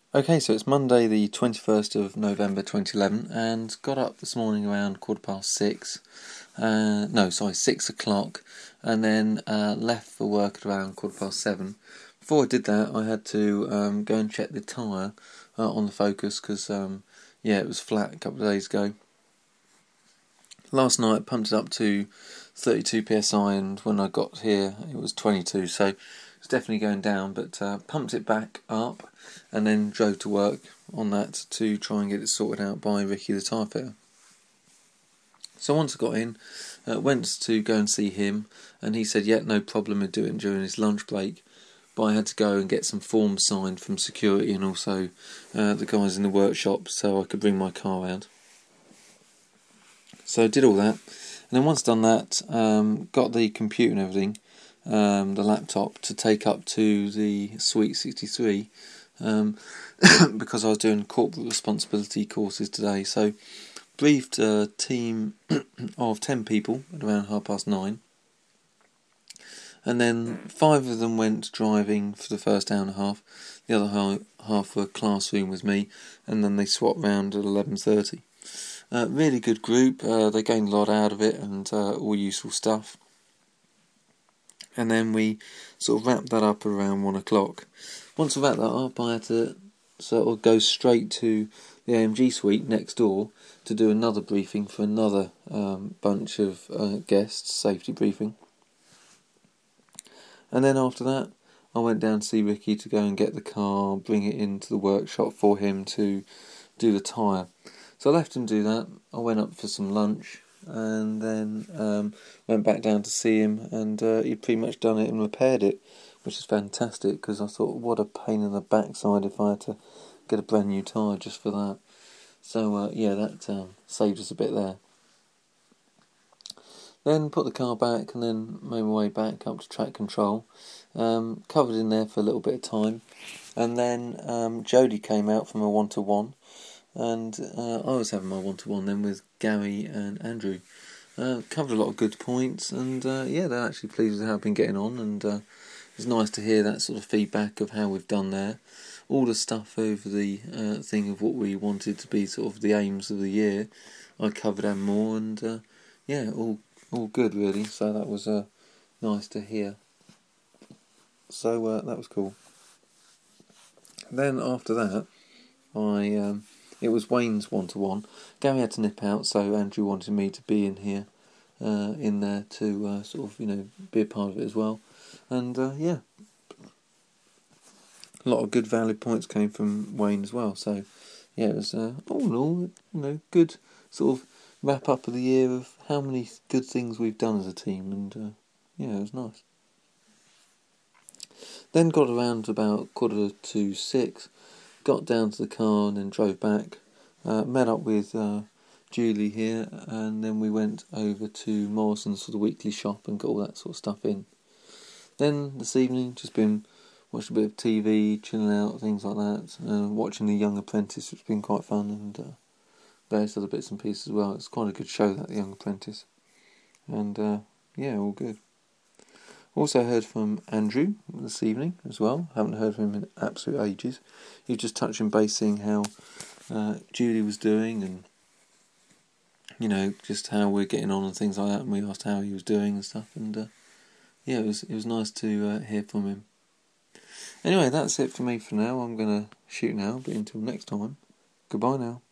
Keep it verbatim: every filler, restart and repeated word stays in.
Okay, so it's Monday the twenty-first of November twenty eleven, and got up this morning around quarter past six, uh, no sorry six o'clock, and then uh, left for work at around quarter past seven. Before I did that I had to um, go and check the tyre uh, on the Focus because um, yeah it was flat a couple of days ago. Last night I pumped it up to thirty-two P S I, and when I got here it was twenty-two, so it's definitely going down, but uh, pumped it back up and then drove to work on that to try and get it sorted out by Ricky the tyre fitter. So once I got in, uh, went to go and see him, and he said yeah, no problem with doing it during his lunch break, but I had to go and get some forms signed from security and also uh, the guys in the workshop so I could bring my car around. So I did all that, and then once done that, um, got the computer and everything, um, the laptop, to take up to the Suite sixty-three, um, because I was doing corporate responsibility courses today. So briefed a team of ten people at around half past nine, and then five of them went driving for the first hour and a half. The other half were classroom with me, and then they swapped round at eleven thirty. Uh, really good group, uh, they gained a lot out of it, and uh, all useful stuff. And then we sort of wrapped that up around one o'clock. Once I wrapped that up, I had to sort of go straight to the A M G suite next door to do another briefing for another um, bunch of uh, guests, safety briefing. And then after that, I went down to see Ricky to go and get the car, bring it into the workshop for him to do the tyre. So I left him do that. I went up for some lunch, and then um, went back down to see him, and uh, he'd pretty much done it and repaired it, which is fantastic, because I thought, what a pain in the backside if I had to get a brand new tyre just for that. So uh, yeah, that um, saved us a bit there. Then put the car back, and then made my way back up to track control. Um, covered in there for a little bit of time, and then um, Jodie came out from a one-to-one, and uh, I was having my one-to-one then with Gary and Andrew. Uh, covered a lot of good points, and uh, yeah, they're actually pleased with how I've been getting on, and uh, it's nice to hear that sort of feedback of how we've done there. All the stuff over the uh, thing of what we wanted to be sort of the aims of the year, I covered and more, and uh, yeah, all all good really, so that was uh, nice to hear. So uh, that was cool. Then after that, I um, it was Wayne's one-to-one. Gary had to nip out, so Andrew wanted me to be in here, uh, in there to uh, sort of, you know, be a part of it as well. And uh, yeah, a lot of good valid points came from Wayne as well. So yeah, it was uh, all in all, you know, good sort of wrap up of the year of how many good things we've done as a team, and uh, yeah, it was nice. Then got around about quarter to six, got down to the car and then drove back, uh, met up with uh, Julie here, and then we went over to Morrison's for the weekly shop and got all that sort of stuff in. Then this evening, just been watching a bit of T V, chilling out, things like that, uh, watching The Young Apprentice, which has been quite fun, and uh, various other bits and pieces as well. It's quite a good show, that The Young Apprentice, and uh, yeah, all good. Also heard from Andrew this evening as well. Haven't heard from him in absolute ages. He was just touching base, seeing how uh, Julie was doing, and you know, just how we're getting on and things like that. And we asked how he was doing and stuff. And uh, yeah, it was it was nice to uh, hear from him. Anyway, that's it for me for now. I'm gonna shoot now, but until next time, goodbye now.